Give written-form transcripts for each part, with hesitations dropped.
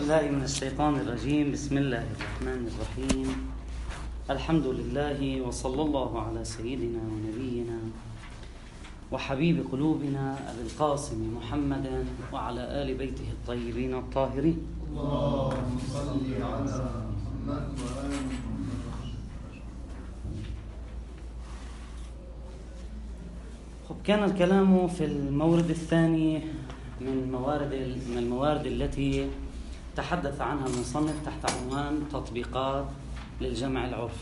بالله من الشيطان الرجيم. بسم الله الرحمن الرحيم. الحمد لله وصلى الله على سيدنا ونبينا وحبيب قلوبنا أبي القاسم محمد وعلى آل بيته الطيبين الطاهرين. اللهم صل على محمد وآل محمد. كان الكلام في المورد الثاني من الموارد التي تحدث عنها المصنف تحت عنوان تطبيقات للجمع العرفي.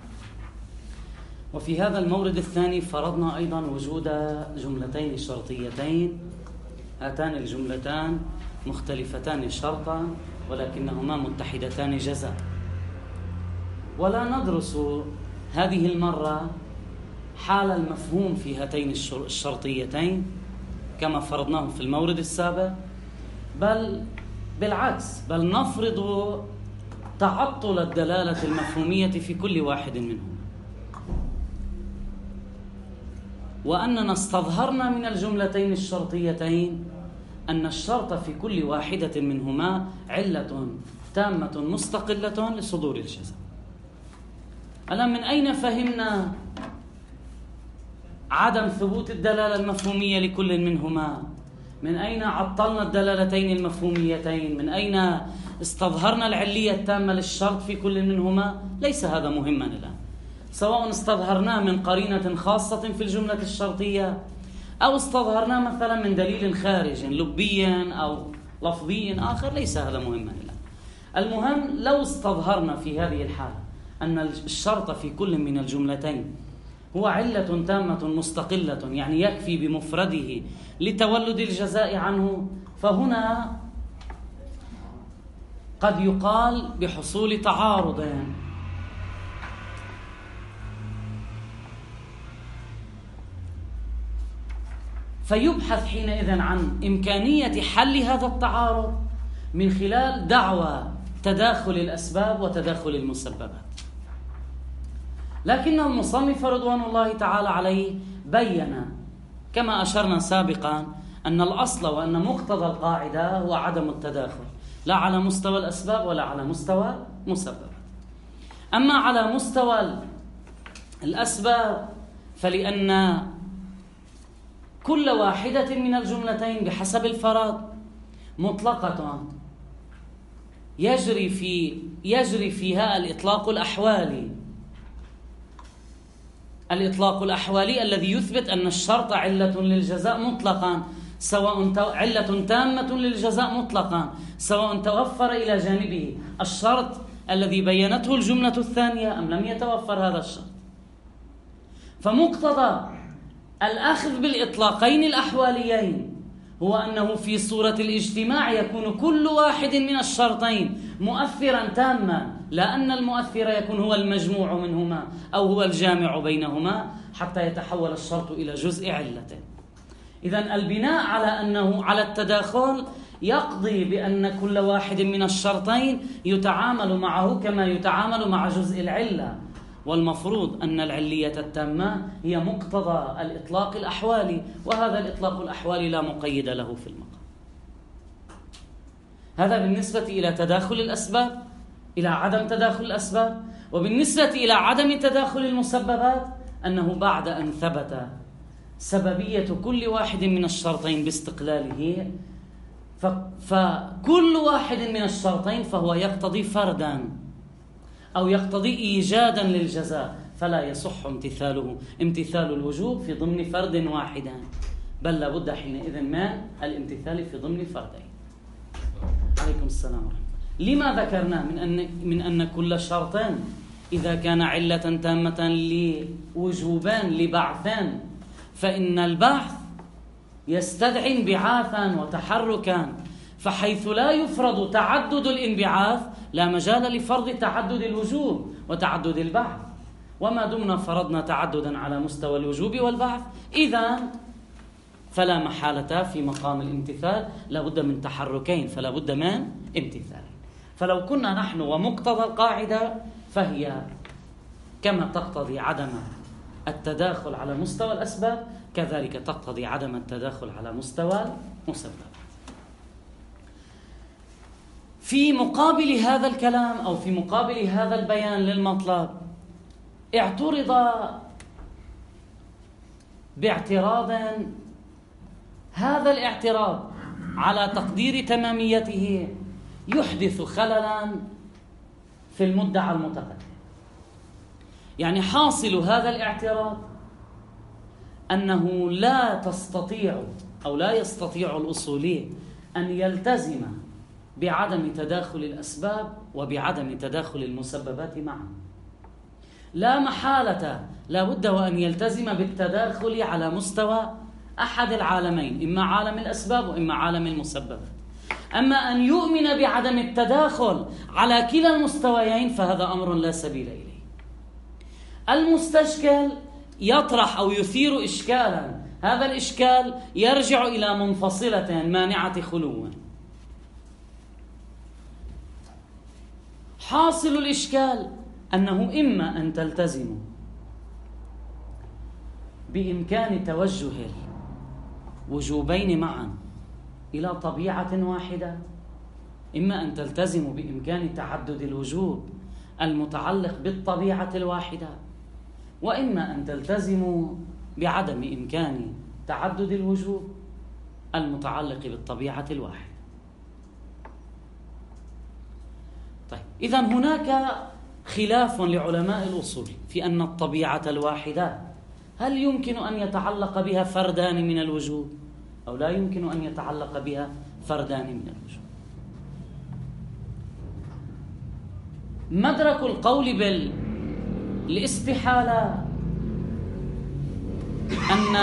وفي هذا المورد الثاني فرضنا أيضا وجود جملتين شرطيتين، هاتان الجملتان مختلفتان شرطا ولكنهما متحدتان جزاء. ولا ندرس هذه المرة حال المفهوم في هاتين الشرطيتين كما فرضناه في المورد السابق، بل بالعكس، بل نفرض تعطل الدلالة المفهومية في كل واحد منهما، وأننا استظهرنا من الجملتين الشرطيتين أن الشرط في كل واحدة منهما علة تامة مستقلة لصدور الجزاء. الآن من أين فهمنا عدم ثبوت الدلالة المفهومية لكل منهما؟ من أين عطلنا الدلالتين المفهوميتين؟ من أين استظهرنا العلية التامة للشرط في كل منهما؟ ليس هذا مهما الآن، سواء استظهرناه من قرينة خاصة في الجملة الشرطية أو استظهرناه مثلا من دليل خارج لبي أو لفظي آخر، ليس هذا مهما الآن. المهم لو استظهرنا في هذه الحالة أن الشرط في كل من الجملتين هو علة تامة مستقلة، يعني يكفي بمفرده لتولد الجزاء عنه، فهنا قد يقال بحصول تعارض. فيبحث حينئذ عن إمكانية حل هذا التعارض من خلال دعوى تداخل الأسباب وتداخل المسببات. لكن المصنف رضوان الله تعالى عليه بين كما أشرنا سابقا أن الأصل وأن مقتضى القاعدة هو عدم التداخل، لا على مستوى الأسباب ولا على مستوى المسببات. أما على مستوى الأسباب فلأن كل واحدة من الجملتين بحسب الفرض مطلقة يجري فيها الإطلاق الأحوالي الذي يثبت أن الشرط علة للجزاء مطلقا، سواء علة تامة للجزاء مطلقا، سواء توفر إلى جانبه الشرط الذي بينته الجملة الثانية أم لم يتوفر هذا الشرط. فمقتضى الأخذ بالإطلاقين الأحواليين هو أنه في صورة الاجتماع يكون كل واحد من الشرطين مؤثرا تاما، لا أن المؤثر يكون هو المجموع منهما أو هو الجامع بينهما حتى يتحول الشرط إلى جزء علته. إذن البناء على أنه على التداخل يقضي بأن كل واحد من الشرطين يتعامل معه كما يتعامل مع جزء العلة، والمفروض أن العلية التامة هي مقتضى الإطلاق الأحوالي، وهذا الإطلاق الأحوالي لا مقيد له في المقام. هذا بالنسبة إلى تداخل الأسباب، إلى عدم تداخل الأسباب. وبالنسبة إلى عدم تداخل المسببات أنه بعد أن ثبت سببية كل واحد من الشرطين باستقلاله، فكل واحد من الشرطين فهو يقتضي فردا أو يقتضي إيجادا للجزاء، فلا يصح امتثال الوجوب في ضمن فرد واحد، بل لابد حينئذ من الامتثال في ضمن فردين. عليكم السلام ورحمة الله. لما ذكرنا من أن كل شرط إذا كان علة تامة لوجوبان لبعثان فإن البعث يستدعي انبعاثا وتحركا، فحيث لا يفرض تعدد الانبعاث لا مجال لفرض تعدد الوجوب وتعدد البعث. وما دمنا فرضنا تعددا على مستوى الوجوب والبعث إذن فلا محالة في مقام الامتثال لابد من تحركين، فلا بد من امتثال. فلو كنا نحن ومقتضى القاعدة فهي كما تقتضي عدم التداخل على مستوى الأسباب كذلك تقتضي عدم التداخل على مستوى المسببات. في مقابل هذا الكلام أو في مقابل هذا البيان للمطلب اعترض باعتراض، هذا الاعتراض على تقدير تماميته يحدث خللا في المدعى المتقدم. يعني حاصل هذا الاعتراض أنه لا تستطيع أو لا يستطيع الأصولي أن يلتزم بعدم تداخل الأسباب وبعدم تداخل المسببات معا. لا محالة لا بد وأن يلتزم بالتداخل على مستوى أحد العالمين، إما عالم الأسباب وإما عالم المسببات. أما أن يؤمن بعدم التداخل على كلا المستويين فهذا أمر لا سبيل إليه. المستشكل يطرح أو يثير إشكالا، هذا الإشكال يرجع إلى منفصلة مانعة خلو. حاصل الإشكال أنه إما أن تلتزم بإمكان توجه الوجوبين معا إلى طبيعة واحدة، إما أن تلتزم بإمكان تعدد الوجوب المتعلق بالطبيعة الواحدة، وإما أن تلتزم بعدم إمكان تعدد الوجوب المتعلق بالطبيعة الواحدة. طيب، إذن هناك خلاف لعلماء الأصول في أن الطبيعة الواحدة هل يمكن أن يتعلق بها فردان من الوجوب أو لا يمكن أن يتعلق بها فردان من الوجوب. مدرك القول بالاستحالة أن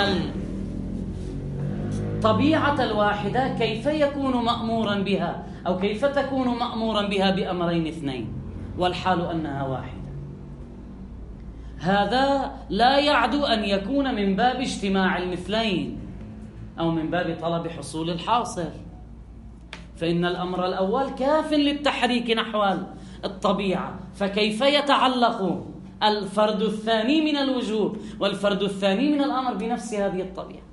الطبيعة الواحدة كيف يكون مأمورا بها أو كيف تكون مأمورا بها بأمرين اثنين والحال أنها واحدة. هذا لا يعدو أن يكون من باب اجتماع المثلين أو من باب طلب حصول الحاصل، فإن الأمر الأول كاف للتحريك نحو الطبيعة، فكيف يتعلق الفرد الثاني من الوجوب والفرد الثاني من الأمر بنفس هذه الطبيعة؟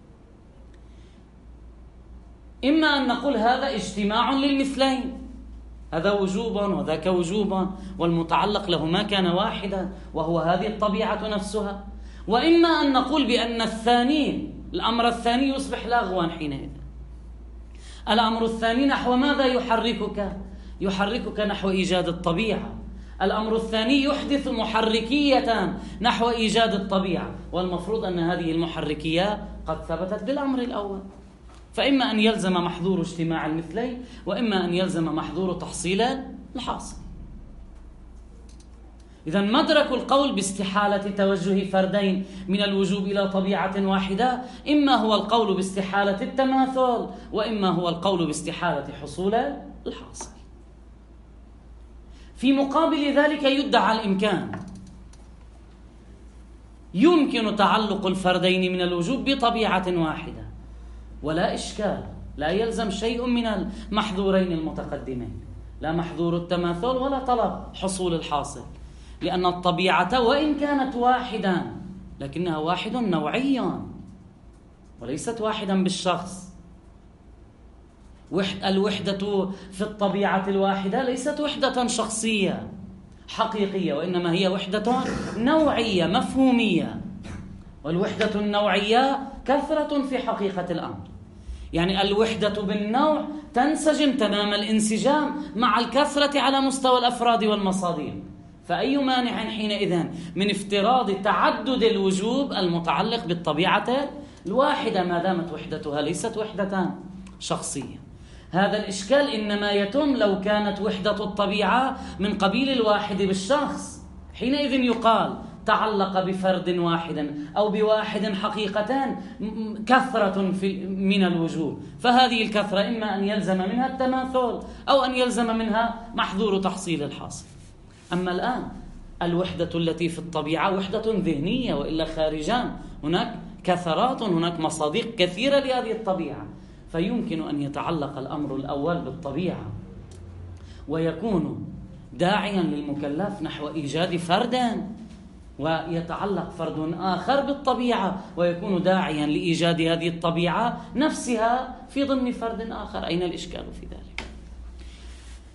إما أن نقول هذا اجتماع للمثلين، هذا وجوب وذاك وجوب والمتعلق له ما كان واحدا وهو هذه الطبيعة نفسها، وإما أن نقول بأن الأمر الثاني يصبح لغوا حينئذ. الأمر الثاني نحو ماذا يحركك؟ يحركك نحو إيجاد الطبيعة. الأمر الثاني يحدث محركية نحو إيجاد الطبيعة، والمفروض أن هذه المحركية قد ثبتت بالأمر الأول، فإما أن يلزم محظور اجتماع المثلين وإما أن يلزم محظور تحصيل الحاصل. إذن مدرك القول باستحالة توجه فردين من الوجوب إلى طبيعة واحدة إما هو القول باستحالة التماثل وإما هو القول باستحالة حصول الحاصل. في مقابل ذلك يدعى الإمكان، يمكن تعلق الفردين من الوجوب بطبيعة واحدة ولا إشكال، لا يلزم شيء من المحظورين المتقدمين، لا محظور التماثل ولا طلب حصول الحاصل، لأن الطبيعة وإن كانت واحدا لكنها واحد نوعيا وليست واحدا بالشخص. الوحدة في الطبيعة الواحدة ليست وحدة شخصية حقيقية، وإنما هي وحدة نوعية مفهومية، والوحدة النوعية كثرة في حقيقة الأمر. يعني الوحدة بالنوع تنسجم تمام الانسجام مع الكثرة على مستوى الأفراد والمصادر، فأي مانع حينئذ من افتراض تعدد الوجوب المتعلق بالطبيعة الواحدة ما دامت وحدتها ليست وحدة شخصية؟ هذا الإشكال إنما يتم لو كانت وحدة الطبيعة من قبيل الواحد بالشخص، حينئذ يقال تعلق بفرد واحد أو بواحد حقيقة كثرة من الوجوب، فهذه الكثرة إما أن يلزم منها التماثل أو أن يلزم منها محظور تحصيل الحاصل. أما الآن الوحدة التي في الطبيعة وحدة ذهنية وإلا خارجان، هناك كثرات، هناك مصادق كثيرة لهذه الطبيعة، فيمكن أن يتعلق الأمر الأول بالطبيعة ويكون داعيا للمكلف نحو إيجاد فرد، ويتعلق فرد آخر بالطبيعة ويكون داعيا لإيجاد هذه الطبيعة نفسها في ضمن فرد آخر. أين الإشكال في ذلك؟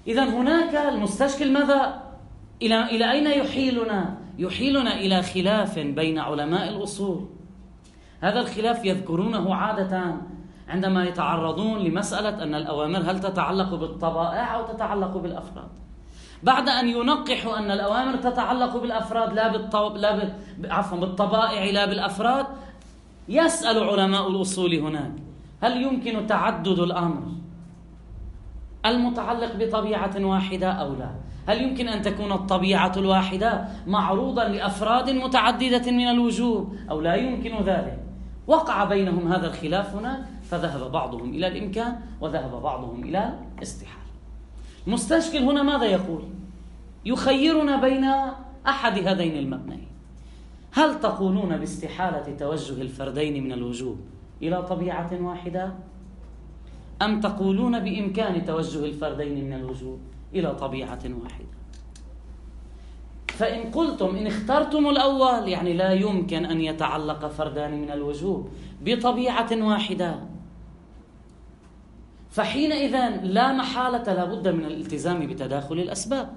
إذن هناك المستشكل ماذا؟ إلى أين يحيلنا؟ يحيلنا إلى خلاف بين علماء الأصول. هذا الخلاف يذكرونه عادة عندما يتعرضون لمسألة أن الأوامر هل تتعلق بالطبائع أو تتعلق بالأفراد. بعد أن ينقحوا أن الأوامر تتعلق بالأفراد بالطبائع لا بالأفراد، يسأل علماء الأصول هناك: هل يمكن تعدد الأمر المتعلق بطبيعة واحدة أو لا؟ هل يمكن أن تكون الطبيعة الواحدة معروضا لأفراد متعددة من الوجوه أو لا يمكن ذلك؟ وقع بينهم هذا الخلاف هنا، فذهب بعضهم إلى الإمكان وذهب بعضهم إلى الاستحالة. المستشكل هنا ماذا يقول؟ يخيرنا بين أحد هذين المبنيين: هل تقولون باستحالة توجه الفردين من الوجوب إلى طبيعة واحدة، أم تقولون بإمكان توجه الفردين من الوجوب إلى طبيعة واحدة؟ فإن قلتم إن اخترتم الأول يعني لا يمكن أن يتعلق فردان من الوجوب بطبيعة واحدة، فحينئذ لا محالة لا بد من الالتزام بتداخل الأسباب.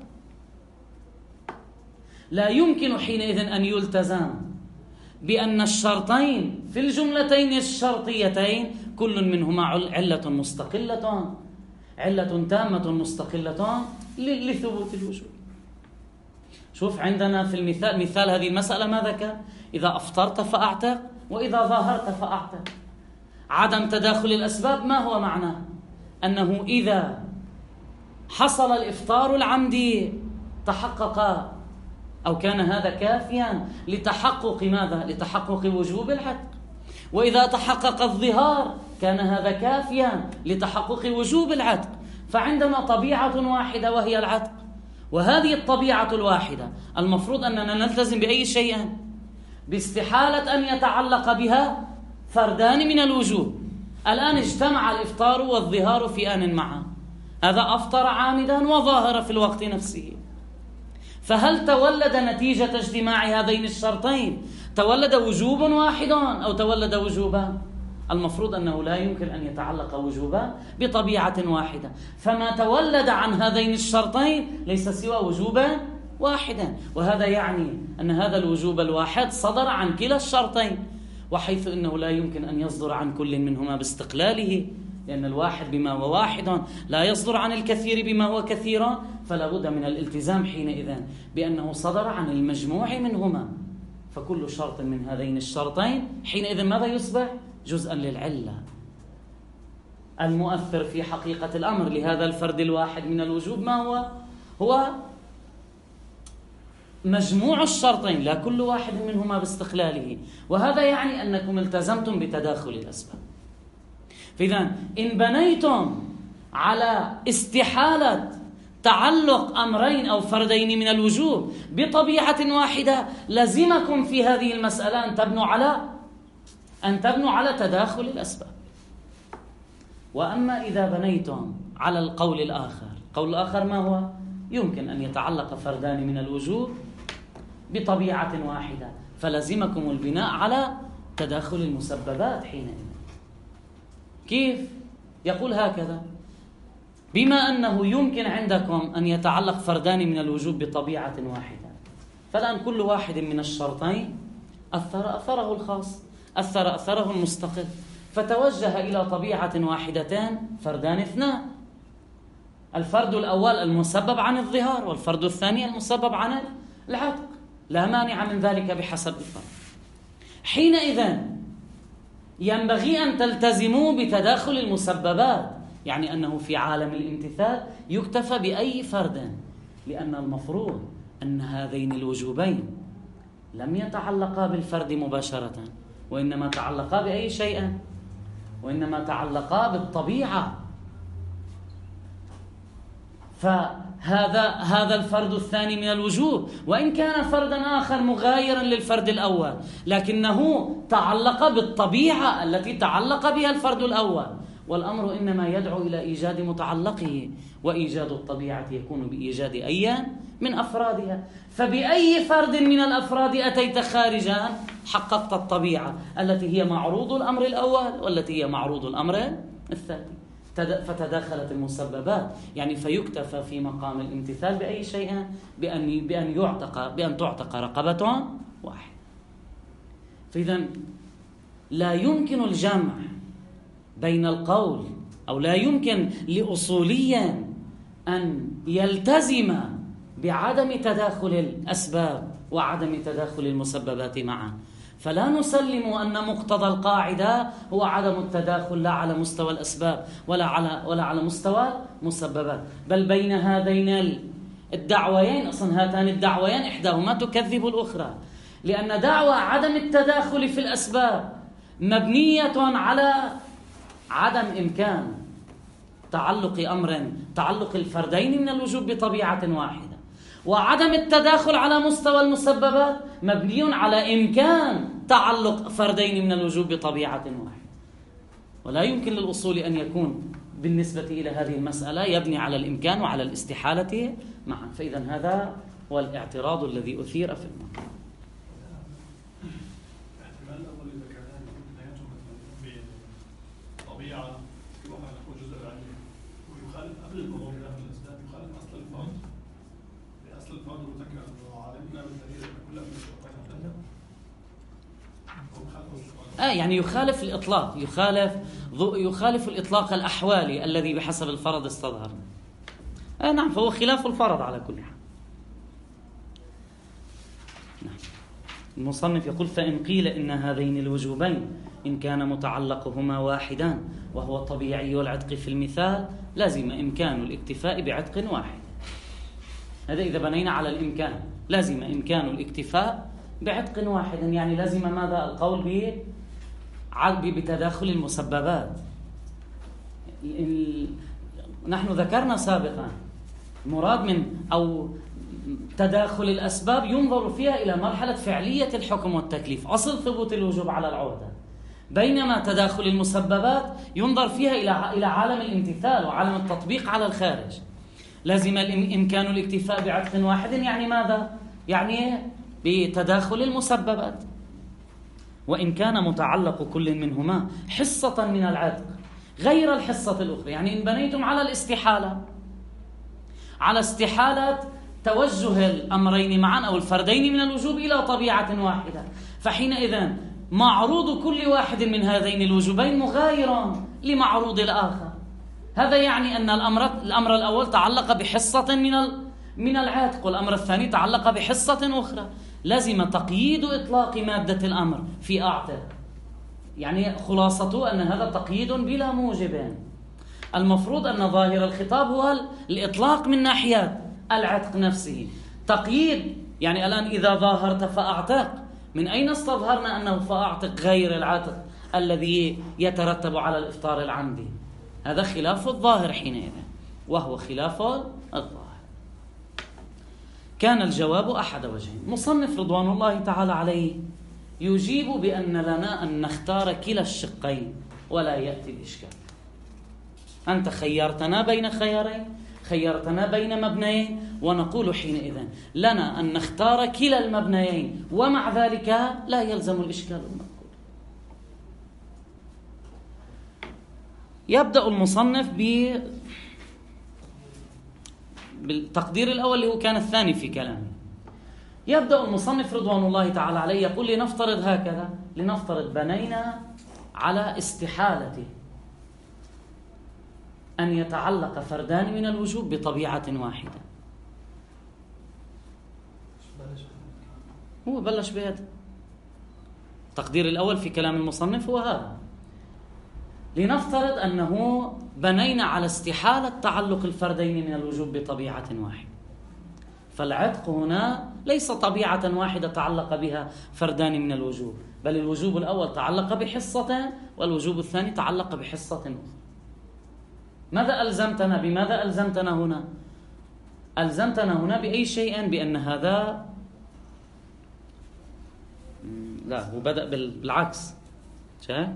لا يمكن حينئذ أن يلتزم بأن الشرطين في الجملتين الشرطيتين كل منهما علة مستقلة، علة تامة مستقلة لثبوت الوجوب. شوف عندنا في مثال هذه المسألة ماذا كان؟ إذا أفطرت فأعتق، وإذا ظاهرت فأعتق. عدم تداخل الأسباب ما هو معناه؟ أنه إذا حصل الإفطار العمدي تحقق أو كان هذا كافيا لتحقق ماذا؟ لتحقق وجوب العتق. وإذا تحقق الظهار كان هذا كافيا لتحقق وجوب العتق. فعندنا طبيعة واحدة وهي العتق، وهذه الطبيعة الواحدة المفروض أننا نلتزم بأي شيء؟ باستحالة أن يتعلق بها فردان من الوجوب. الآن اجتمع الإفطار والظهار في آن معا، هذا أفطر عامدا وظاهر في الوقت نفسه، فهل تولد نتيجة اجتماع هذين الشرطين تولد وجوب واحد أو تولد وجوبان؟ المفروض أنه لا يمكن أن يتعلق وجوبان بطبيعة واحدة، فما تولد عن هذين الشرطين ليس سوى وجوبا واحدا، وهذا يعني أن هذا الوجوب الواحد صدر عن كلا الشرطين، وحيث أنه لا يمكن أن يصدر عن كل منهما باستقلاله، لأن الواحد بما هو واحد لا يصدر عن الكثير بما هو كثير، فلا بد من الالتزام حينئذ بأنه صدر عن المجموع منهما. فكل شرط من هذين الشرطين حينئذ ماذا يصبح؟ جزءا للعلة. المؤثر في حقيقة الأمر لهذا الفرد الواحد من الوجوب ما هو؟ هو مجموع الشرطين لا كل واحد منهما باستقلاله، وهذا يعني أنكم التزمتم بتداخل الأسباب. فإذا إن بنيتم على استحالة تعلق أمرين أو فردين من الوجوب بطبيعة واحدة، لزمكم في هذه المسألة أن تبنوا على تداخل الأسباب. وأما إذا بنيتم على القول الآخر ما هو؟ يمكن أن يتعلق فردان من الوجوب بطبيعة واحدة، فلزمكم البناء على تداخل المسببات حينئذ. كيف؟ يقول هكذا: بما أنه يمكن عندكم أن يتعلق فردان من الوجوب بطبيعة واحدة، فالآن كل واحد من الشرطين أثر أثره الخاص، أثر أثره المستقل، فتوجه إلى طبيعة واحدتان فردان اثنان: الفرد الأول المسبب عن الظهار، والفرد الثاني المسبب عن العتق، لا مانع من ذلك بحسب الفرد. حينئذ ينبغي أن تلتزموا بتداخل المسببات، يعني أنه في عالم الامتثال يكتفى بأي فرد، لأن المفروض أن هذين الوجوبين لم يتعلقا بالفرد مباشرة، وإنما تعلقا بأي شيء؟ وإنما تعلقا بالطبيعة. فهذا الفرد الثاني من الوجوب وإن كان فردا آخر مغايرا للفرد الأول، لكنه تعلق بالطبيعة التي تعلق بها الفرد الأول، والأمر إنما يدعو إلى إيجاد متعلقه، وإيجاد الطبيعة يكون بإيجاد أي من أفرادها. فبأي فرد من الأفراد أتيت خارجا حققت الطبيعة التي هي معروض الأمر الأول والتي هي معروض الأمر الثاني. فتداخلت المسببات، يعني فيكتفى في مقام الامتثال بأي شيء بأن تعتق رقبة واحدة. فإذا لا يمكن الجمع بين القول، أو لا يمكن لأصوليا أن يلتزم بعدم تداخل الأسباب وعدم تداخل المسببات معا. فلا نسلم أن مقتضى القاعدة هو عدم التداخل لا على مستوى الأسباب ولا على مستوى المسببات، بل بين هذين الدعويين، أصلا هاتان الدعويين إحداهما تكذب الأخرى، لأن دعوى عدم التداخل في الأسباب مبنية على عدم إمكان تعلق الفردين من الوجوب بطبيعة واحدة، وعدم التداخل على مستوى المسببات مبني على إمكان تعلق فردين من الوجوب بطبيعة واحدة. ولا يمكن للأصول أن يكون بالنسبة إلى هذه المسألة يبني على الإمكان وعلى الاستحالة معا. فإذا هذا هو الاعتراض الذي أثير في الموضوع. الاحتمال الأول إذا كان نهايته بطبيعة في واحد يقول جزء العلمي ويخالف قبل الموضوع من الأسباب، يخالف أصل الفرض. لأصل الفرض مذكر أنه علمنا بالدليل أن كل من الشرطين يعني يخالف الإطلاق، يخالف الإطلاق الأحوالي الذي بحسب الفرض استظهر. نعم، فهو خلاف الفرض على كل حال. نعم. المصنف يقول: فإن قيل إن هذين الوجوبين إن كان متعلقهما واحدا وهو طبيعي العتق في المثال لازم إمكان الاكتفاء بعتق واحد. هذا إذا بنينا على الإمكان، لازم إمكان الاكتفاء بعتق واحد، يعني لازم ماذا؟ القول بتداخل المسببات. نحن ذكرنا سابقا مراد من أو تداخل الأسباب ينظر فيها إلى مرحلة فعلية الحكم والتكليف، أصل ثبوت الوجوب على العهدة، بينما تداخل المسببات ينظر فيها إلى عالم الامتثال وعالم التطبيق على الخارج. لازم إمكان الاكتفاء بعتق واحد، يعني ماذا؟ يعني بتداخل المسببات. وإن كان متعلق كل منهما حصة من العتق غير الحصة الأخرى، يعني إن بنيتم على الاستحالة، على استحالة توجه الأمرين معا أو الفردين من الوجوب إلى طبيعة واحدة، فحينئذ معروض كل واحد من هذين الوجوبين مغاير لمعروض الآخر. هذا يعني أن الأمر الأول تعلق بحصة من العتق، والأمر الثاني تعلق بحصة أخرى. لازم تقييد إطلاق مادة الأمر في أعتق، يعني خلاصته أن هذا تقييد بلا موجب. المفروض أن ظاهر الخطاب هو الإطلاق من ناحية العتق نفسه، تقييد يعني الآن إذا ظاهرت فأعتق، من أين استظهرنا أنه فأعتق غير العتق الذي يترتب على الإفطار العمدي؟ هذا خلاف الظاهر حينئذ، وهو خلاف الظاهر. كان الجواب أحد وجهين. مصنف رضوان الله تعالى عليه يجيب بأن لنا أن نختار كلا الشقين ولا يأتي الإشكال. أنت خيرتنا بين خيارين، خيرتنا بين مبنيين، ونقول حينئذ لنا أن نختار كلا المبنيين، ومع ذلك لا يلزم الإشكال المذكور. يبدأ المصنف بالتقدير الأول اللي هو كان الثاني في كلامه. يبدأ المصنف رضوان الله تعالى عليه يقول: لنفترض هكذا، لنفترض بنينا على استحالة أن يتعلق فردان من الوجوب بطبيعة واحدة. هو بلش بهذا التقدير الأول في كلام المصنف، هو هذا. لنفترض أنه بنينا على استحالة تعلق الفردين من الوجوب بطبيعة واحدة، فالعتق هنا ليس طبيعة واحدة تعلق بها فردان من الوجوب، بل الوجوب الأول تعلق بحصة والوجوب الثاني تعلق بحصة أخرى. ماذا ألزمتنا؟ بماذا ألزمتنا هنا؟ ألزمتنا هنا بأي شيء؟ بأن هذا لا، هو بدأ بالعكس. شايف؟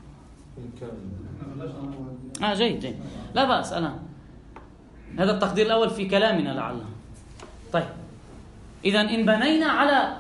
جيد لا بأس. الآن هذا التقدير الأول في كلامنا لعله. طيب، إذن إن بنينا على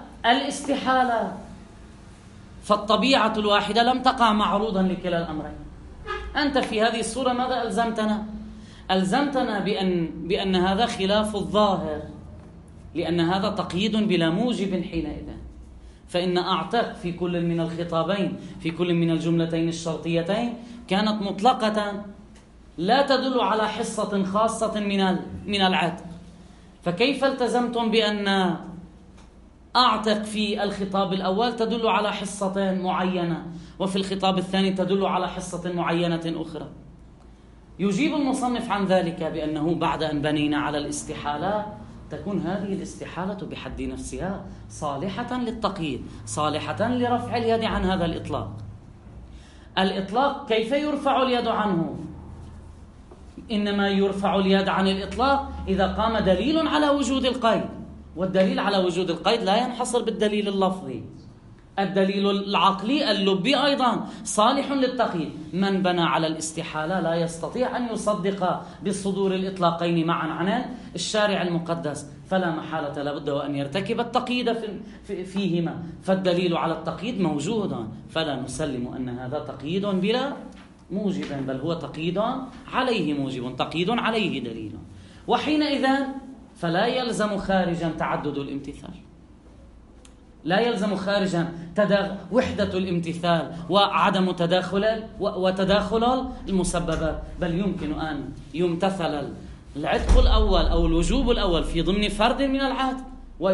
الاستحالة فالطبيعة الواحدة لم تقع معروضا لكلا الأمرين، أنت في هذه الصورة ماذا ألزمتنا؟ ألزمتنا بأن هذا خلاف الظاهر، لأن هذا تقييد بلا موجب حينئذ. فإن أعتق في كل من الخطابين، في كل من الجملتين الشرطيتين، كانت مطلقة لا تدل على حصة خاصة من العتق. فكيف التزمتم بأن أعتق في الخطاب الأول تدل على حصة معينة، وفي الخطاب الثاني تدل على حصة معينة أخرى؟ يجيب المصنف عن ذلك بأنه بعد أن بنينا على الاستحالة تكون هذه الاستحالة بحد نفسها صالحة للتقييد، صالحة لرفع اليد عن هذا الإطلاق. الإطلاق كيف يرفع اليد عنه؟ إنما يرفع اليد عن الإطلاق إذا قام دليل على وجود القيد، والدليل على وجود القيد لا ينحصر بالدليل اللفظي، الدليل العقلي اللبي أيضا صالح للتقييد. من بنى على الاستحالة لا يستطيع أن يصدق بصدور الإطلاقين معا عن الشارع المقدس، فلا محالة لابد وأن يرتكب التقييد فيهما. فالدليل على التقييد موجود، فلا نسلم أن هذا تقييد بلا موجب، بل هو تقييد عليه موجب، تقييد عليه دليل. وحينئذ فلا يلزم خارجا تعدد الامتثال، لا يلزم خارجا وحدة الامتثال وعدم وتداخل المسببات، بل يمكن أن يمتثل العتق الأول أو الوجوب الأول في ضمن فرد من العتق،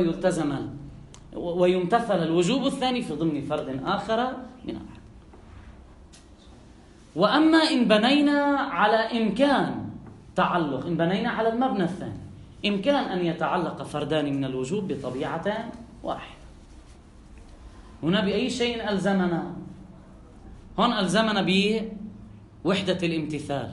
ويمتثل الوجوب الثاني في ضمن فرد آخر من العتق. وأما إن بنينا على إمكان تعلق، إن بنينا على المبنى الثاني، إمكان أن يتعلق فردان من الوجوب بطبيعة واحدة، هنا بأي شيء ألزمنا؟ هون ألزمنا بوحدة الامتثال.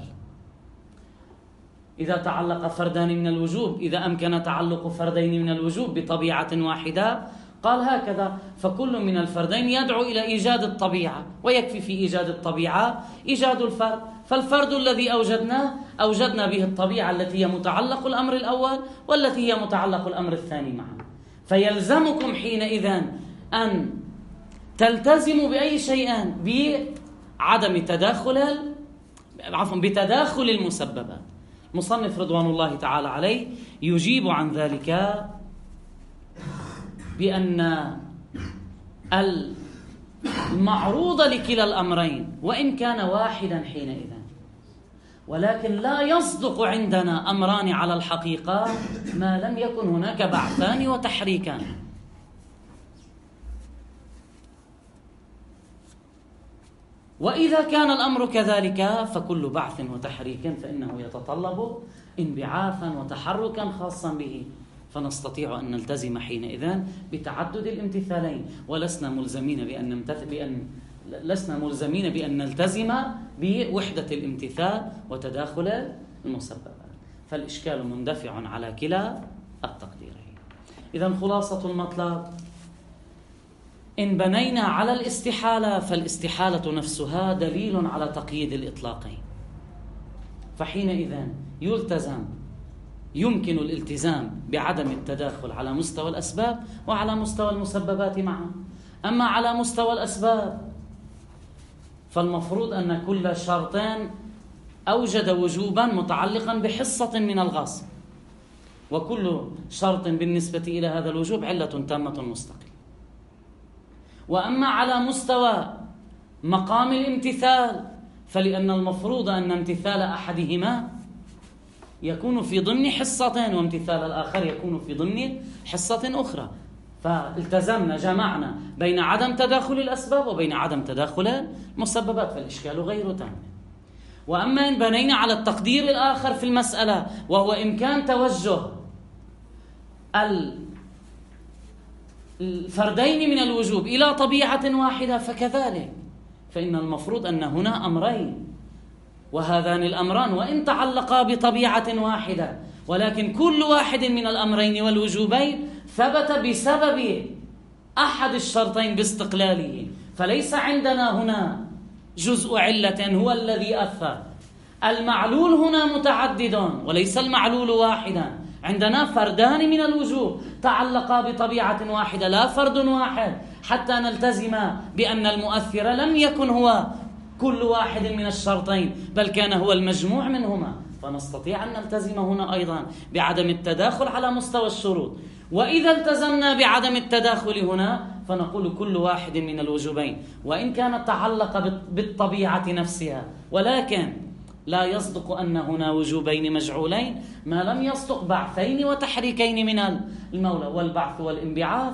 إذا تعلق فردان من الوجوب، إذا أمكن تعلق فردين من الوجوب بطبيعة واحدة، قال هكذا: فكل من الفردين يدعو إلى إيجاد الطبيعة، ويكفي في إيجاد الطبيعة إيجاد الفرد. فالفرد الذي أوجدنا به الطبيعة التي هي متعلق الأمر الأول والتي هي متعلق الأمر الثاني معا. فيلزمكم حينئذ أن تلتزموا بأي شيء؟ بعدم بتداخل المسببات. مصنف رضوان الله تعالى عليه يجيب عن ذلك بأن المعروض لكلا الأمرين وإن كان واحدا حينئذ، ولكن لا يصدق عندنا أمران على الحقيقة ما لم يكن هناك بعثان وتحريكان. وإذا كان الأمر كذلك فكل بعث وتحريك فإنه يتطلب انبعاثا وتحركا خاصا به، فنستطيع أن نلتزم حينئذ بتعدد الامتثالين، ولسنا ملزمين بأن نلتزم بوحدة الامتثال وتداخل المسببات. فالإشكال مندفع على كلا التقديرين. إذن خلاصة المطلب: إن بنينا على الاستحالة فالاستحالة نفسها دليل على تقييد الإطلاقين، فحينئذ يمكن الالتزام بعدم التداخل على مستوى الأسباب وعلى مستوى المسببات معا. أما على مستوى الأسباب فالمفروض أن كل شرط أوجد وجوبا متعلقا بحصة من الغصب، وكل شرط بالنسبة إلى هذا الوجوب علة تامة مستقلة. وأما على مستوى مقام الامتثال فلأن المفروض أن امتثال أحدهما يكون في ضمن حصتين وامتثال الآخر يكون في ضمن حصة أخرى، فالتزمنا جمعنا بين عدم تداخل الأسباب وبين عدم تداخل المسببات، فالإشكال غير تام. وأما إن بنينا على التقدير الآخر في المسألة وهو إمكان توجه الفردين من الوجوب إلى طبيعة واحدة فكذلك، فإن المفروض أن هنا أمرين، وهذان الأمران وإن تعلقا بطبيعة واحدة ولكن كل واحد من الأمرين والوجوبين ثبت بسبب أحد الشرطين باستقلاله، فليس عندنا هنا جزء علة هو الذي أثر. المعلول هنا متعدد وليس المعلول واحدا، عندنا فردان من الوجوب تعلقا بطبيعة واحدة لا فرد واحد، حتى نلتزم بأن المؤثر لم يكن هو كل واحد من الشرطين، بل كان هو المجموع منهما، فنستطيع أن نلتزم هنا أيضا بعدم التداخل على مستوى الشروط. وإذا التزمنا بعدم التداخل هنا فنقول كل واحد من الوجوبين وإن كانت تعلق بالطبيعة نفسها، ولكن لا يصدق أن هنا وجوبين مجعولين ما لم يصدق بعثين وتحريكين من المولى. والبعث والانبعاث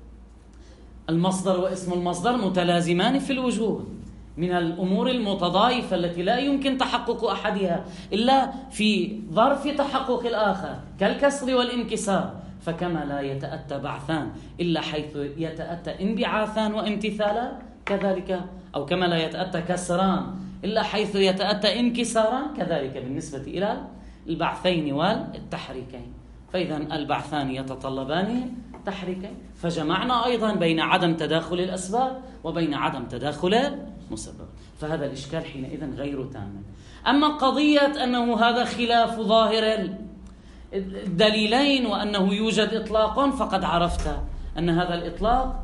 المصدر واسم المصدر متلازمان في الوجوب، من الأمور المتضايفة التي لا يمكن تحقق أحدها إلا في ظرف تحقق الآخر، كالكسر والانكسار. فكما لا يتأتى بعثان إلا حيث يتأتى انبعاثان وامتثالا، كذلك أو كما لا يتأتى كسران إلا حيث يتأتى انكساران، كذلك بالنسبة إلى البعثين والتحريكين. فإذا البعثان يتطلبان تحريكين، فجمعنا أيضا بين عدم تداخل الأسباب وبين عدم تداخل المسبب، فهذا الإشكال حينئذ غير تام. أما قضية أنه هذا خلاف ظاهر الدليلين وأنه يوجد إطلاق، فقد عرفت أن هذا الإطلاق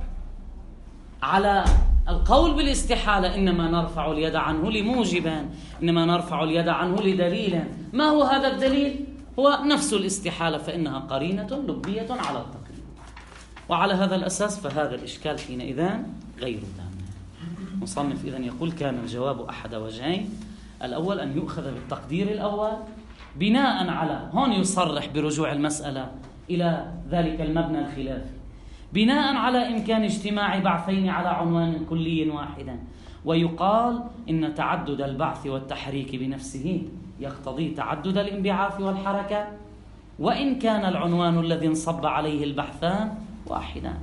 على القول بالاستحالة إنما نرفع اليد عنه لموجب، إنما نرفع اليد عنه لدليل. ما هو هذا الدليل؟ هو نفس الاستحالة، فإنها قرينة لبية على التقليد. وعلى هذا الأساس فهذا الإشكال حينئذ غير تام. مصنف إذن يقول كان الجواب أحد وجهين: الأول أن يؤخذ بالتقدير الأول بناء على، هون يصرح برجوع المسألة إلى ذلك المبنى الخلافي، بناء على إمكان اجتماع بعثين على عنوان كلي واحدا، ويقال إن تعدد البعث والتحريك بنفسه يقتضي تعدد الانبعاث والحركة، وإن كان العنوان الذي انصب عليه البحثان واحدا.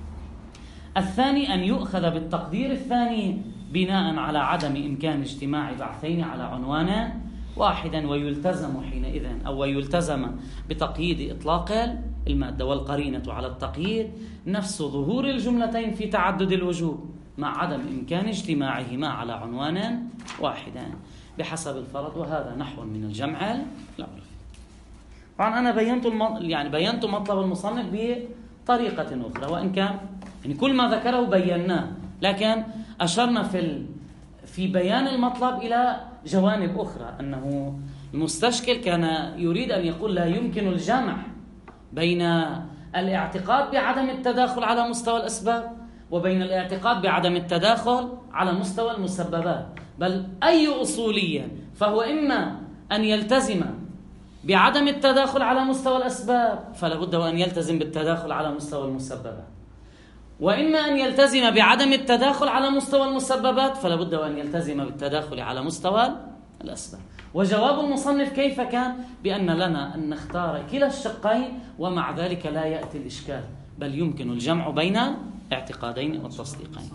الثاني أن يؤخذ بالتقدير الثاني بناء على عدم إمكان اجتماع بعثين على عنوان واحدا، ويلتزم حينئذ أو يلتزم بتقييد إطلاق المادة، والقرينة على التقييد نفس ظهور الجملتين في تعدد الوجوب مع عدم إمكان اجتماعهما على عنوان واحدا بحسب الفرض. وهذا نحو من الجمع العرفي. طبعا أنا بينت مطلب المصنف بطريقة أخرى، وإن كان كل ما ذكره بيناه، لكن أشرنا في بيان المطلب إلى جوانب أخرى، أنه المستشكل كان يريد أن يقول لا يمكن الجمع بين الاعتقاد بعدم التداخل على مستوى الأسباب وبين الاعتقاد بعدم التداخل على مستوى المسببات، بل أي أصولي فهو إما أن يلتزم بعدم التداخل على مستوى الأسباب فلا بد وأن يلتزم بالتداخل على مستوى المسببات، وإما أن يلتزم بعدم التداخل على مستوى المسببات فلا بد وأن يلتزم بالتداخل على مستوى الأسباب. وجواب المصنف كيف كان؟ بأن لنا أن نختار كلا الشقين، ومع ذلك لا يأتي الإشكال، بل يمكن الجمع بين اعتقادين والتصديقين.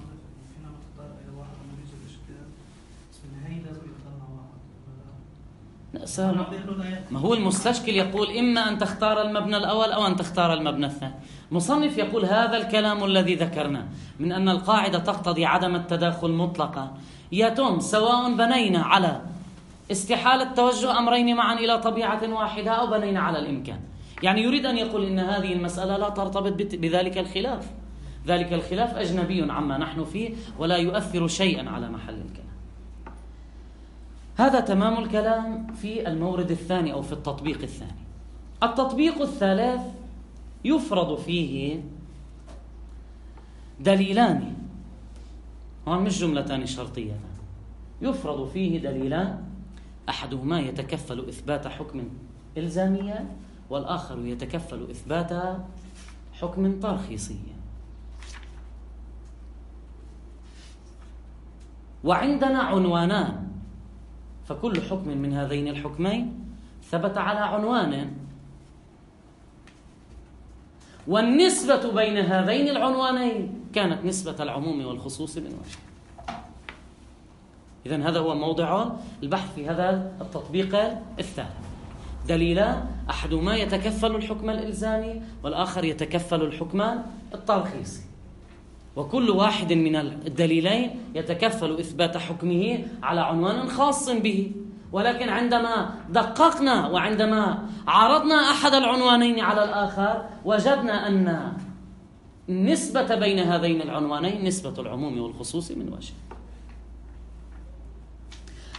ما هو المستشكل يقول إما أن تختار المبنى الأول أو أن تختار المبنى الثاني. مصنف يقول هذا الكلام الذي ذكرناه من أن القاعدة تقتضي عدم التداخل مطلقا يتم سواء بنينا على استحالة توجه أمرين معا إلى طبيعة واحدة أو بنينا على الإمكان. يعني يريد أن يقول إن هذه المسألة لا ترتبط بذلك الخلاف، ذلك الخلاف أجنبي عما نحن فيه ولا يؤثر شيئا على محل الكلام. هذا تمام الكلام في المورد الثاني أو في التطبيق الثاني. التطبيق الثالث يفرض فيه دليلان، هون مش جملتان شرطية، يفرض فيه دليلان أحدهما يتكفل إثبات حكم إلزاميا والآخر يتكفل إثبات حكم ترخيصي. وعندنا عنوانان، فكل حكم من هذين الحكمين ثبت على عنوان، والنسبة بين هذين العنوانين كانت نسبة العموم والخصوص من وجه. إذن هذا هو موضع البحث في هذا التطبيق الثالث. دليلان أحدهما يتكفل الحكم الإلزامي والآخر يتكفل الحكم الترخيصي، وكل واحد من الدليلين يتكفل إثبات حكمه على عنوان خاص به. ولكن عندما دققنا وعندما عرضنا أحد العنوانين على الآخر وجدنا أن النسبة بين هذين العنوانين نسبة العموم والخصوص من وجه.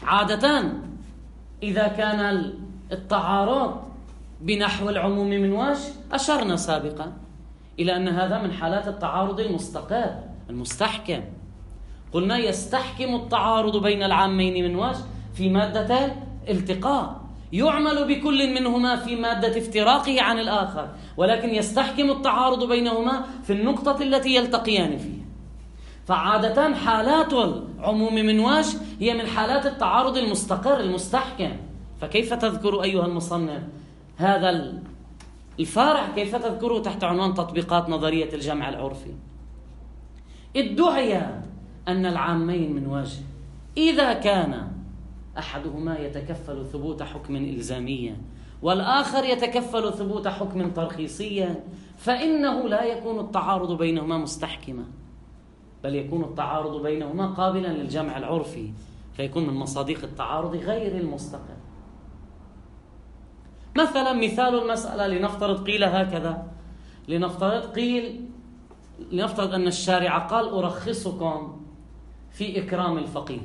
عادة إذا كان التعارض بنحو العموم من وجه، أشرنا سابقا إلى أن هذا من حالات التعارض المستقر المستحكم. قلنا يستحكم التعارض بين العامين من وجه في مادة الالتقاء، يعمل بكل منهما في مادة افتراقه عن الآخر، ولكن يستحكم التعارض بينهما في النقطة التي يلتقيان فيها. فعادة حالات العموم من وجه هي من حالات التعارض المستقر المستحكم. فكيف تذكر أيها المصنف هذا الفارع؟ كيف تذكره تحت عنوان تطبيقات نظرية الجمع العرفي؟ ادعي أن العامين من وجه إذا كان أحدهما يتكفل ثبوت حكم إلزاميا والآخر يتكفل ثبوت حكم ترخيصيا، فإنه لا يكون التعارض بينهما مستحكما، بل يكون التعارض بينهما قابلا للجمع العرفي، فيكون من مصادق التعارض غير المستقر. مثلا مثال المسألة، لنفترض قيل هكذا، لنفترض أن الشارع قال أرخصكم في إكرام الفقير،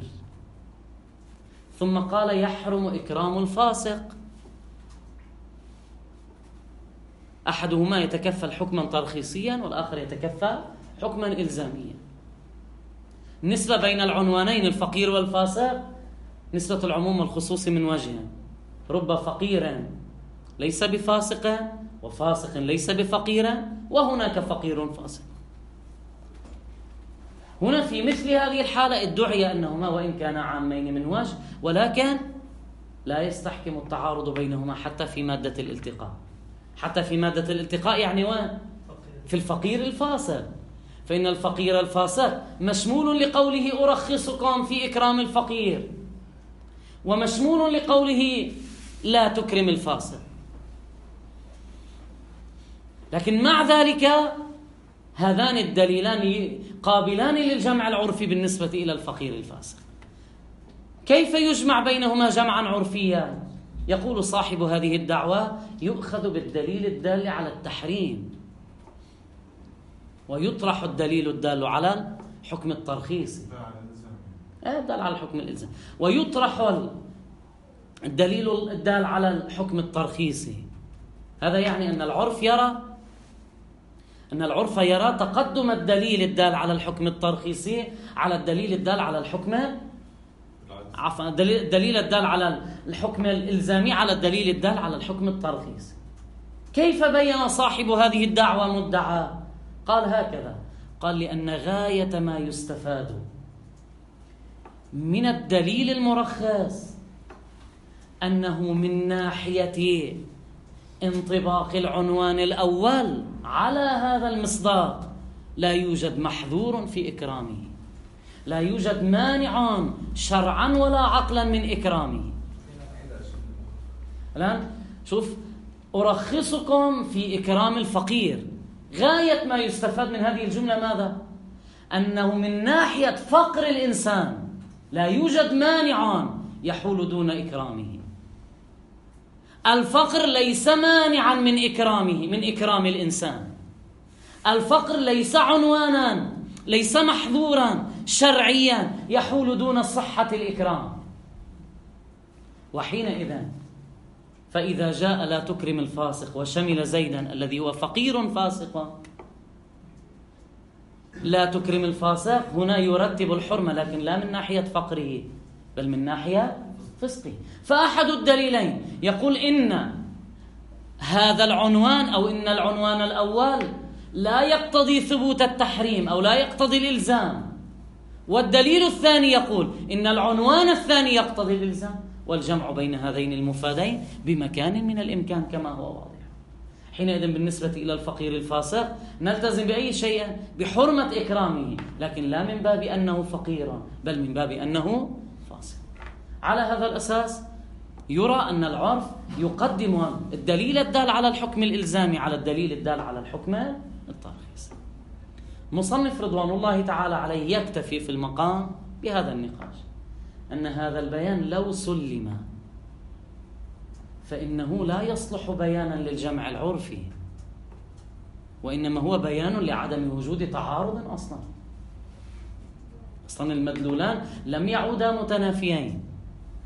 ثم قال يحرم إكرام الفاسق. أحدهما يتكفل حكما ترخيصيا والآخر يتكفل حكما إلزاميا. النسبة بين العنوانين الفقير والفاسق نسبة العموم والخصوص من وجه، رب فقير ليس بفاسق وفاسق ليس بفقير، وهناك فقير فاسق. هنا في مثل هذه الحالة ادعي أنهما وإن كانا عامين من وجه، ولكن لا يستحكم التعارض بينهما حتى في مادة الالتقاء. حتى في مادة الالتقاء يعني وين؟ في الفقير الفاسق، فإن الفقير الفاسق مشمول لقوله أرخصكم في إكرام الفقير، ومشمول لقوله لا تكرم الفاسق. لكن مع ذلك هذان الدليلان قابلان للجمع العرفي بالنسبة إلى الفقير الفاسق. كيف يجمع بينهما جمعا عرفيا؟ يقول صاحب هذه الدعوة يؤخذ بالدليل الدال على التحريم، ويطرح الدليل الدال على الحكم الترخيصي، الدال على الحكم الإلزامي، ويطرح الدليل الدال على الحكم الترخيصي. هذا يعني أن العرف يرى تقدم الدليل الدال على الحكم الترخيصي على الدليل الدال على الحكم الدليل الدال على الحكم الإلزامي على الدليل الدال على الحكم الترخيصي. كيف بين صاحب هذه الدعوة مدعى؟ قال هكذا، قال لأن غاية ما يستفاد من الدليل المرخص أنه من ناحية انطباق العنوان الأول على هذا المصداق لا يوجد محذور في إكرامه، لا يوجد مانع شرعا ولا عقلا من إكرامه. الآن شوف، أرخصكم في إكرام الفقير، غاية ما يستفاد من هذه الجملة ماذا؟ أنه من ناحية فقر الإنسان لا يوجد مانع يحول دون إكرامه. الفقر ليس مانعا من إكرامه، من إكرام الإنسان. الفقر ليس عنوانا، ليس محظورا شرعيا يحول دون صحة الإكرام. وحينئذ فإذا جاء لا تكرم الفاسق وشمل زيدا الذي هو فقير فاسق، لا تكرم الفاسق هنا يرتب الحرمة، لكن لا من ناحية فقره بل من ناحية فسقه. فأحد الدليلين يقول إن هذا العنوان أو إن العنوان الأول لا يقتضي ثبوت التحريم أو لا يقتضي الإلزام، والدليل الثاني يقول إن العنوان الثاني يقتضي الإلزام، والجمع بين هذين المفادين بمكان من الإمكان كما هو واضح. حينئذ بالنسبة إلى الفقير الفاسق نلتزم بأي شيء بحرمة إكرامه، لكن لا من باب أنه فقير بل من باب أنه فاسق. على هذا الأساس يرى أن العرف يقدم الدليل الدال على الحكم الإلزامي على الدليل الدال على الحكم الترخيصي. مصنف رضوان الله تعالى عليه يكتفي في المقام بهذا النقاش، أن هذا البيان لو سلم فإنه لا يصلح بيانا للجمع العرفي، وإنما هو بيان لعدم وجود تعارض أصلا المدلولان لم يعودا متنافيين،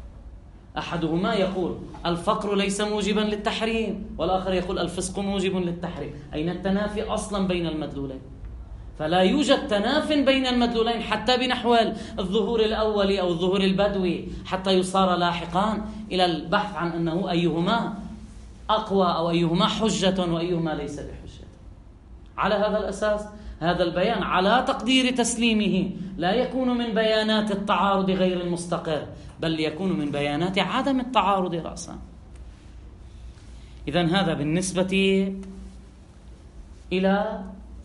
أحدهما يقول الفقر ليس موجبا للتحريم، والآخر يقول الفسق موجب للتحريم. أين التنافي أصلا بين المدلولين؟ فلا يوجد تناف بين المدلولين حتى بنحو الظهور الأولي أو الظهور البدوي، حتى يصار لاحقا إلى البحث عن أنه أيهما أقوى أو أيهما حجة وأيهما ليس بحجة. على هذا الأساس هذا البيان على تقدير تسليمه لا يكون من بيانات التعارض غير المستقر، بل يكون من بيانات عدم التعارض رأسا. إذن هذا بالنسبة إلى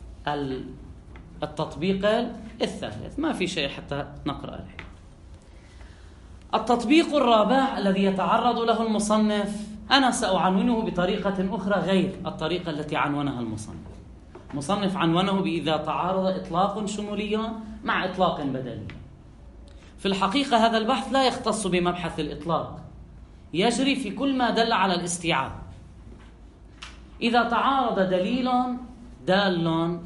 التطبيق الثالث، ما في شيء حتى نقرأ عليه. التطبيق الرابع الذي يتعرض له المصنف أنا سأعنونه بطريقة أخرى غير الطريقة التي عنونها المصنف عنونه بإذا تعارض إطلاق شمولي مع إطلاق بدلي. في الحقيقة هذا البحث لا يختص بمبحث الإطلاق، يجري في كل ما دل على الاستيعاب. إذا تعارض دليل دال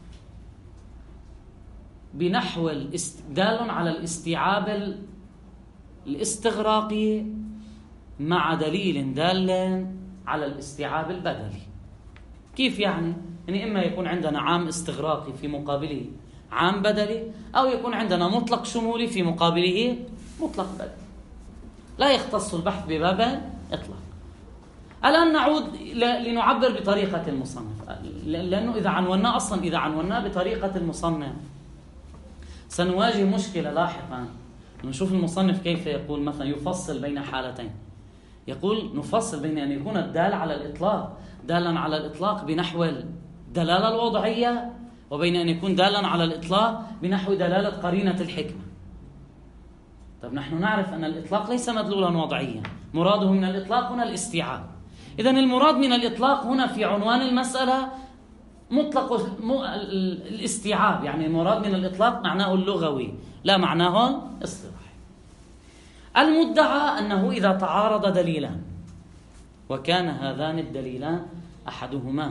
بنحو دال على الاستيعاب الاستغراقي مع دليل دال على الاستيعاب البدلي. كيف يعني؟ يعني إما يكون عندنا عام استغراقي في مقابله عام بدلي، أو يكون عندنا مطلق شمولي في مقابله مطلق بدلي. لا يختص البحث بباب إطلاق. الآن نعود لنعبر بطريقة المصنف، لأنه إذا عنونا بطريقة المصنف سنواجه مشكلة لاحقا. نشوف المصنف كيف يقول مثلا يفصل بين حالتين. يقول نفصل بين أن يكون الدال على الإطلاق دالا على الإطلاق بنحو الدلالة الوضعية، وبين أن يكون دالا على الإطلاق بنحو دلالة قرينة الحكمة. طب نحن نعرف أن الإطلاق ليس مدلولا وضعيا، مراده من الإطلاق هنا الاستيعاب. إذن المراد من الإطلاق هنا في عنوان المسألة مطلق الاستيعاب، يعني المراد من الإطلاق معناه اللغوي لا معناه الاصطلاحي. المدعى أنه إذا تعارض دليلان وكان هذان الدليلان أحدهما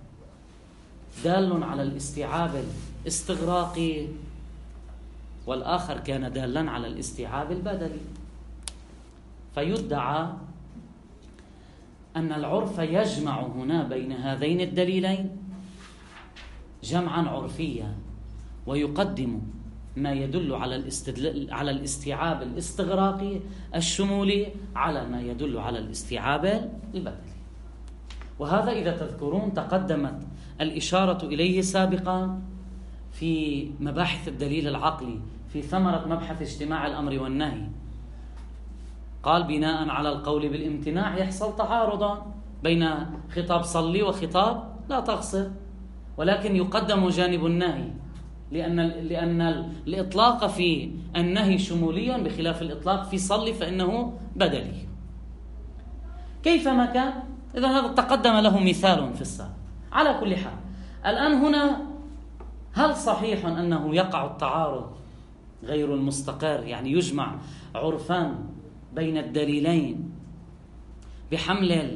دال على الاستيعاب الاستغراقي والآخر كان دالا على الاستيعاب البدلي، فيدعى أن العرف يجمع هنا بين هذين الدليلين جمعا عرفيا، ويقدم ما يدل على الاستيعاب الاستغراقي الشمولي على ما يدل على الاستيعاب البدلي. وهذا إذا تذكرون تقدمت الإشارة إليه سابقا في مباحث الدليل العقلي في ثمرة مبحث اجتماع الأمر والنهي. قال بناء على القول بالامتناع يحصل تعارضا بين خطاب صلي وخطاب لا تغصر، ولكن يقدم جانب النهي لأن الإطلاق في النهي شمولي بخلاف الإطلاق في صلي فإنه بدلي. كيفما كان إذا هذا تقدم له مثال في السابق. على كل حال الآن هنا هل صحيح أنه يقع التعارض غير المستقر، يعني يجمع عرفان بين الدليلين بحمل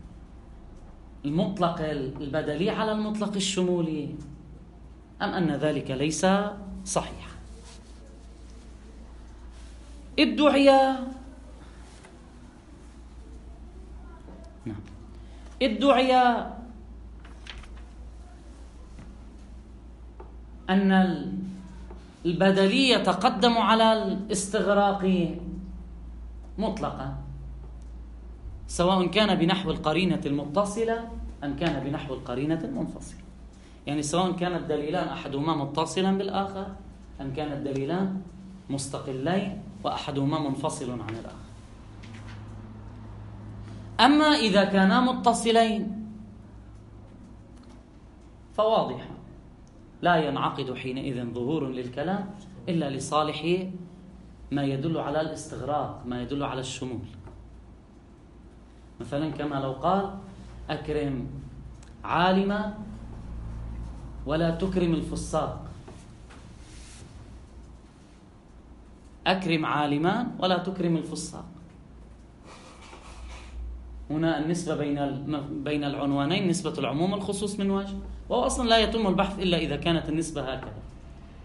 المطلق البدلي على المطلق الشمولي، أم أن ذلك ليس صحيحا؟ ادعي أن البدلي يتقدم على الاستغراق مطلقا، سواء كان بنحو القرينة المتصلة أم كان بنحو القرينة المنفصلة، يعني سواء كان الدليلان أحدهما متصلا بالآخر أم كان الدليلان مستقلين وأحدهما منفصل عن الآخر. أما إذا كانا متصلين فواضح لا ينعقد حينئذ ظهور للكلام إلا لصالح ما يدل على الاستغراق، ما يدل على الشمول. مثلا كما لو قال أكرم عالما ولا تكرم الفساق، أكرم عالما ولا تكرم الفساق. هنا النسبة بين العنوانين نسبة العموم والخصوص من وجه، وهو أصلا لا يتم البحث إلا إذا كانت النسبة هكذا.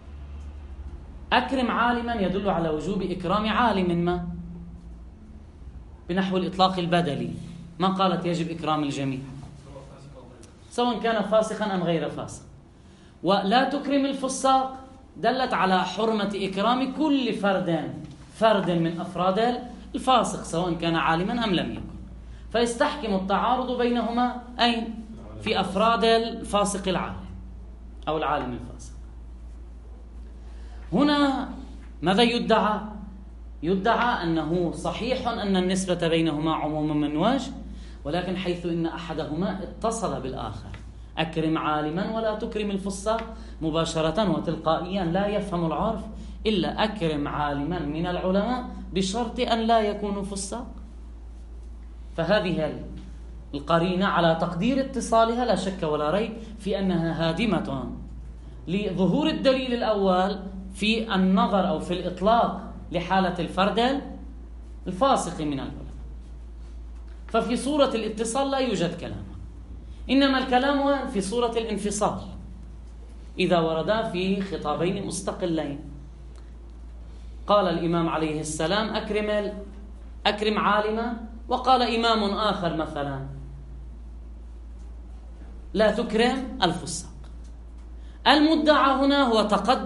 أكرم عالما يدل على وجوب إكرام عالم ما، بنحو الإطلاق البدلي، ما قالت يجب إكرام الجميع سواء كان فاسقا أم غير فاسق. ولا تكرم الفساق دلت على حرمة إكرام كل فرد من أفراد الفاسق سواء كان عالما أم لم يكن. فيستحكم التعارض بينهما أين؟ في أفراد الفاسق العالم أو العالم الفاسق. هنا ماذا يدعى؟ يدعى أنه صحيح أن النسبة بينهما عموما من وجه، ولكن حيث إن أحدهما اتصل بالآخر. أكرم عالما ولا تكرم الفساق مباشرة وتلقائيا لا يفهم العرف إلا أكرم عالما من العلماء بشرط أن لا يكونوا فساق. فهذه القرينة على تقدير اتصالها لا شك ولا ريب في أنها هادمة لظهور الدليل الأول في النظر أو في الإطلاق لحالة الفرد الفاسق من العلماء. ففي صورة الاتصال لا يوجد كلام، إنما الكلام في صورة الانفصال إذا وردا في خطابين مستقلين. قال الإمام عليه السلام أكرم عالما، وقال إمام آخر مثلا لا تكرم الفساق. المدعى هنا هو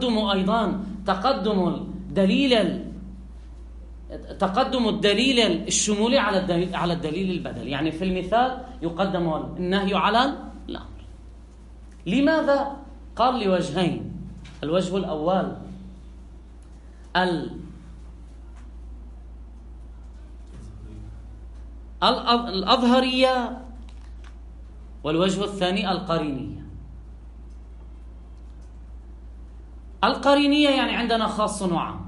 تقدم الدليل الشمولي على الدليل البدلي. يعني في المثال يقدم النهي على الأمر. لماذا؟ قال لوجهين. الوجه الأول الأظهرية، والوجه الثاني القرينية. القرينية يعني عندنا خاص وعام.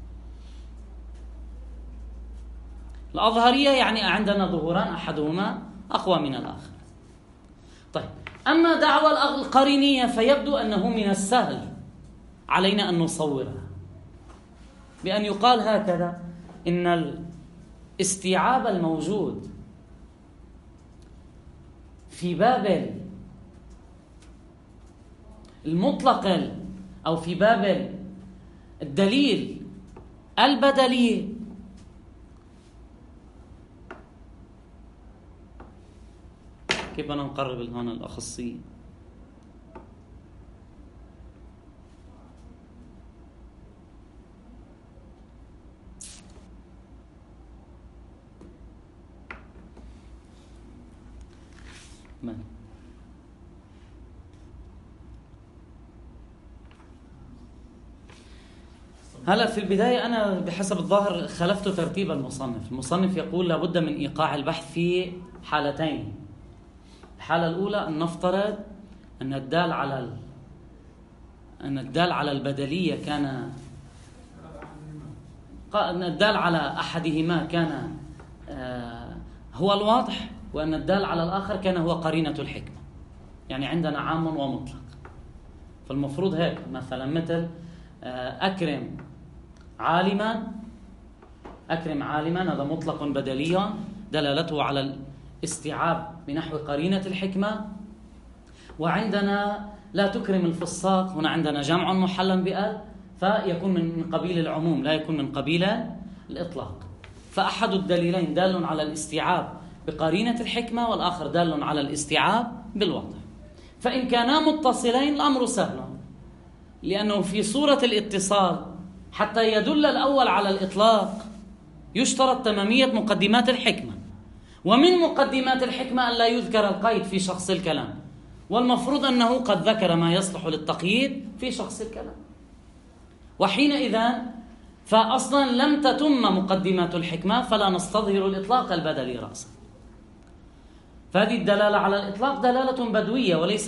الأظهرية يعني عندنا ظهوران أحدهما أقوى من الآخر. طيب، أما دعوى القرينية فيبدو أنه من السهل علينا أن نصورها بأن يقال هكذا: إن الاستيعاب الموجود في باب المطلق أو في باب الدليل البدلي كيف بدنا نقرب هون الأخصية؟ هلا في البداية أنا بحسب الظاهر خلفت ترتيب المصنف يقول لابد من إيقاع البحث في حالتين. الحالة الأولى أن نفترض أن الدال على البدلية كان أن الدال على أحدهما كان هو الواضح، وأن الدال على الآخر كان هو قرينة الحكمة. يعني عندنا عام ومطلق. فالمفروض هيك مثلا مثل أكرم عالما هذا مطلق بدلي دلالته على الاستيعاب بنحو قرينة الحكمة. وعندنا لا تكرم الفساق، هنا عندنا جمع محلا بأل، فيكون من قبيل العموم لا يكون من قبيل الإطلاق. فأحد الدليلين دال على الاستيعاب بقرينة الحكمة، والآخر دال على الاستيعاب بالوضع. فإن كانا متصلين الأمر سهل، لأنه في صورة الاتصال حتى يدل الأول على الإطلاق يشترط تمامية مقدمات الحكمة، ومن مقدمات الحكمة أن لا يذكر القيد في شخص الكلام، والمفروض أنه قد ذكر ما يصلح للتقييد في شخص الكلام. وحينئذ فأصلا لم تتم مقدمات الحكمة، فلا نستظهر الإطلاق البدلي رأسا. فهذه الدلالة على الإطلاق دلالة بدوية وليست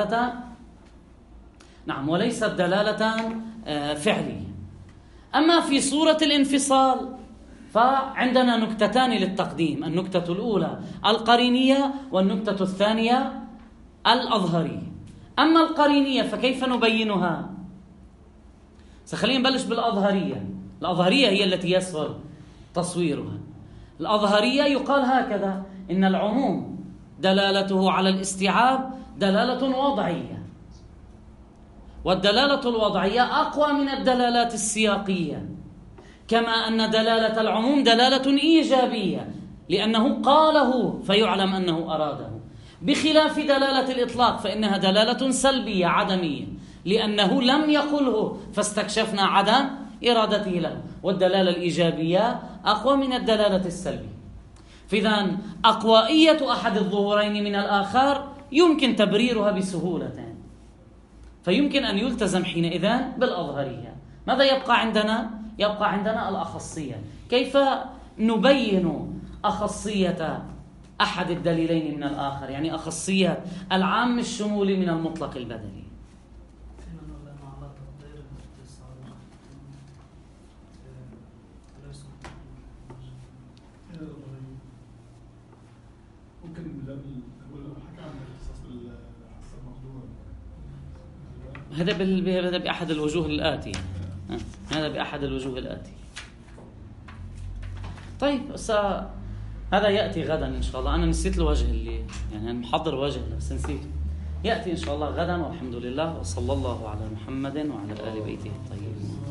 دلالة فعلية. أما في صورة الانفصال فعندنا نكتتان للتقديم: النكتة الأولى القرينية، والنكتة الثانية الأظهرية. أما القرينية فكيف نبينها؟ خلينا نبلش بالأظهرية. الأظهرية هي التي يسهل تصويرها. الأظهرية يقال هكذا: إن العموم دلالته على الاستيعاب دلالة وضعية، والدلالة الوضعية أقوى من الدلالات السياقية، كما أن دلالة العموم دلالة إيجابية لأنه قاله فيعلم أنه أراده، بخلاف دلالة الإطلاق فإنها دلالة سلبية عدمية، لأنه لم يقله فاستكشفنا عدم إرادته له، والدلالة الإيجابية أقوى من الدلالة السلبية. فإذا أقوائية أحد الظهورين من الآخر يمكن تبريرها بسهولة، فيمكن أن يلتزم حينئذ بالأظهرية. ماذا يبقى عندنا؟ يبقى عندنا الأخصية. كيف نبين أخصية أحد الدليلين من الآخر، يعني أخصية العام الشمولي من المطلق البدلي؟ ممكن حكى عن الاختصاص بالحصة المقدورة، هذا بأحد الوجوه الآتية. هذا بأحد الوجوه الآتية. طيب هذا يأتي غدا إن شاء الله. أنا نسيت الوجه اللي يعني أنا محضر وجه بس نسيته. يأتي إن شاء الله غدا، والحمد لله، وصلى الله على محمد وعلى آل بيته الطيبين.